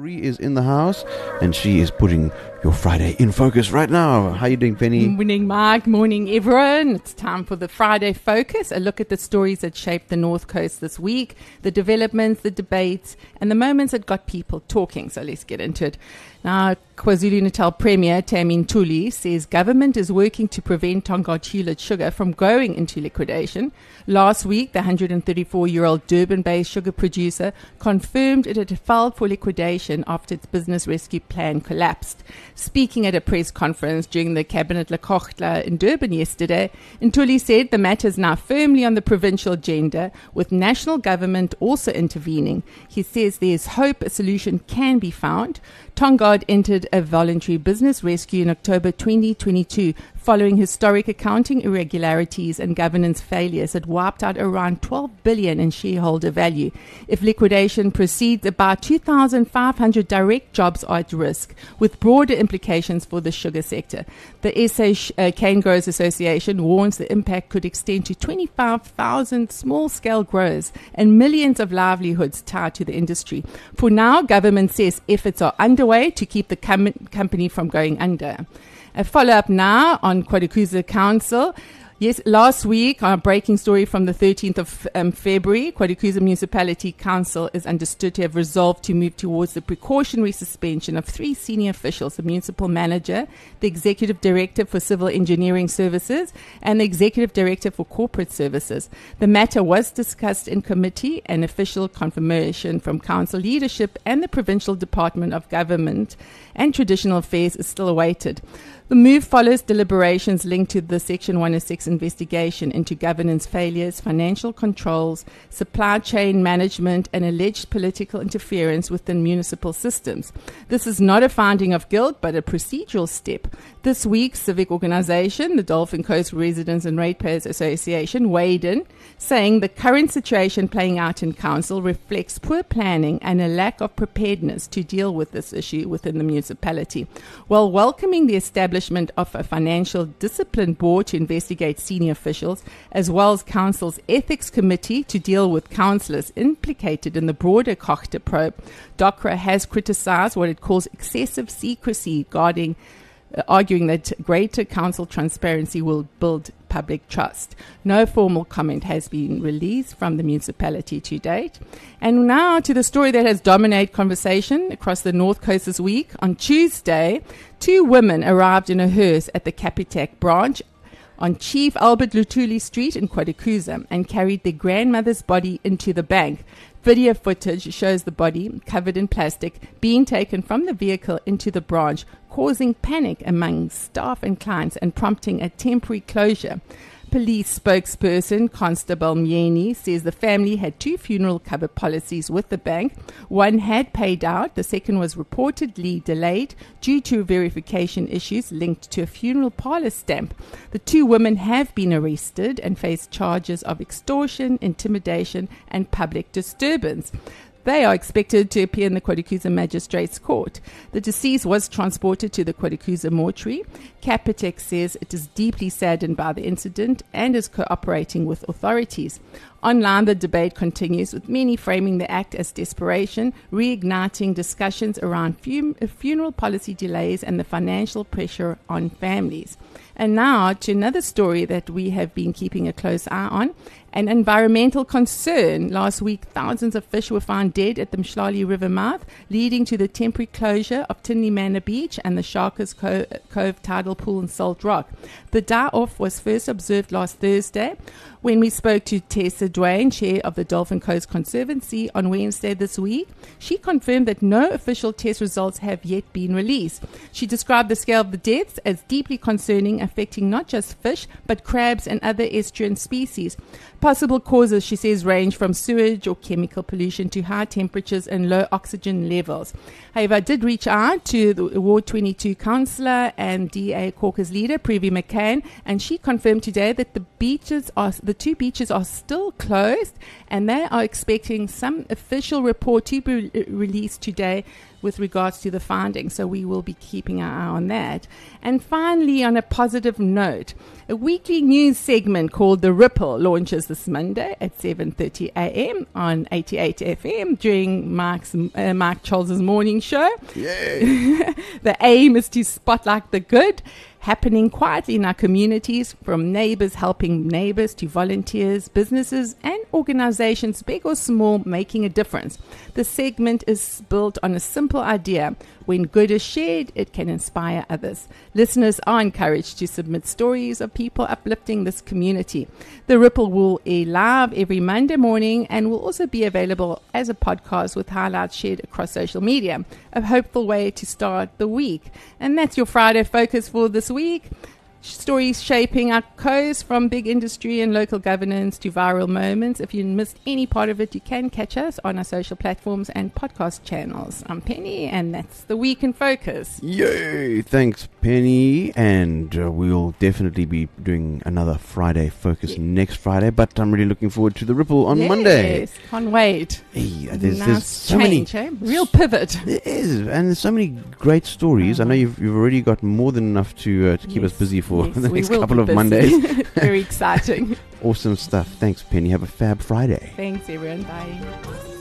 Marie is in the house, and she is putting your Friday in focus right now. How you doing, Penny? Morning, Mark. Morning, everyone. It's time for the Friday Focus, a look at the stories that shaped the North Coast this week, the developments, the debates, and the moments that got people talking. So let's get into it. Now, KwaZulu-Natal Premier Tammy Ntuli says government is working to prevent Tongaat Hulett Sugar from going into liquidation. Last week, the 134-year-old Durban-based sugar producer confirmed it had filed for liquidation after its business rescue plan collapsed. Speaking at a press conference during the Cabinet Lekgotla in Durban yesterday, Ntuli said the matter is now firmly on the provincial agenda, with national government also intervening. He says there is hope a solution can be found. Tongaat entered a voluntary business rescue in October 2022 following historic accounting irregularities and governance failures that wiped out around 12 billion in shareholder value. If liquidation proceeds, about 2,500 direct jobs are at risk, with broader implications for the sugar sector. The SA Cane Growers Association warns the impact could extend to 25,000 small-scale growers and millions of livelihoods tied to the industry. For now, government says efforts are underway to keep the company from going under. A follow-up now on KwaDukuza Council. Yes, last week, our breaking story from the 13th of February, KwaDukuza Municipality Council is understood to have resolved to move towards the precautionary suspension of 3 senior officials, the municipal manager, the executive director for civil engineering services, and the executive director for corporate services. The matter was discussed in committee, and official confirmation from council leadership and the Provincial Department of Government and Traditional Affairs is still awaited. The move follows deliberations linked to the Section 106 investigation into governance failures, financial controls, supply chain management, and alleged political interference within municipal systems. This is not a finding of guilt, but a procedural step. This week's civic organization, the Dolphin Coast Residents and Ratepayers Association, weighed in, saying the current situation playing out in council reflects poor planning and a lack of preparedness to deal with this issue within the municipality. While welcoming the establishment of a financial discipline board to investigate senior officials, as well as council's ethics committee to deal with councillors implicated in the broader Cochter probe, DOCRA has criticized what it calls excessive secrecy, arguing that greater council transparency will build public trust. No formal comment has been released from the municipality to date. And now to the story that has dominated conversation across the North Coast this week. On Tuesday, 2 women arrived in a hearse at the Capitec branch on Chief Albert Luthuli Street in KwaDukuza and carried their grandmother's body into the bank. Video footage shows the body, covered in plastic, being taken from the vehicle into the branch, causing panic among staff and clients and prompting a temporary closure. Police spokesperson Constable Myeni says the family had 2 funeral cover policies with the bank. One had paid out. The second was reportedly delayed due to verification issues linked to a funeral parlour stamp. The 2 women have been arrested and face charges of extortion, intimidation and public disturbance. They are expected to appear in the KwaDukuza Magistrates Court. The deceased was transported to the KwaDukuza mortuary. Capitec says it is deeply saddened by the incident and is cooperating with authorities. Online, the debate continues, with many framing the act as desperation, reigniting discussions around funeral policy delays and the financial pressure on families. And now to another story that we have been keeping a close eye on, an environmental concern. Last week, thousands of fish were found dead at the Mhlali River mouth, leading to the temporary closure of Tinley Manor Beach and the Sharkers Cove Tidal Pool in Salt Rock. The die-off was first observed last Thursday when we spoke to Tessa Dwayne, chair of the Dolphin Coast Conservancy, on Wednesday this week. She confirmed that no official test results have yet been released. She described the scale of the deaths as deeply concerning, affecting not just fish, but crabs and other estuarine species. Possible causes, she says, range from sewage or chemical pollution to high temperatures and low oxygen levels. However, I did reach out to the Ward 22 councillor and DA caucus leader, Previ McCann, and she confirmed today that the 2 beaches are still closed, and they are expecting some official report to be released today with regards to the findings. So we will be keeping our eye on that. And finally, on a positive note, a weekly news segment called The Ripple launches this Monday at 7:30 a.m. on 88 FM during Mark Charles's morning show. Yay! The aim is to spotlight the good happening quietly in our communities, from neighbors helping neighbors to volunteers, businesses and organizations, big or small, making a difference. The segment is built on a simple idea. When good is shared, it can inspire others. Listeners are encouraged to submit stories of people uplifting this community. The Ripple will air live every Monday morning and will also be available as a podcast with highlights shared across social media. A hopeful way to start the week. And that's your Friday focus for this week. Stories shaping our coast, from big industry and local governance to viral moments. If you missed any part of it, you can catch us on our social platforms and podcast channels. I'm Penny, and that's the Week in Focus. Yay! Thanks, Penny. And we'll definitely be doing another Friday Focus next Friday, but I'm really looking forward to the Ripple on Monday. Yes, can't wait. Hey, there's Nice so change, many. Real pivot. There is, and there's so many great stories. I know you've already got more than enough to keep us busy for the we next will couple be of busy. Mondays. Very exciting. Awesome stuff. Thanks, Penny. Have a fab Friday. Thanks, everyone. Bye.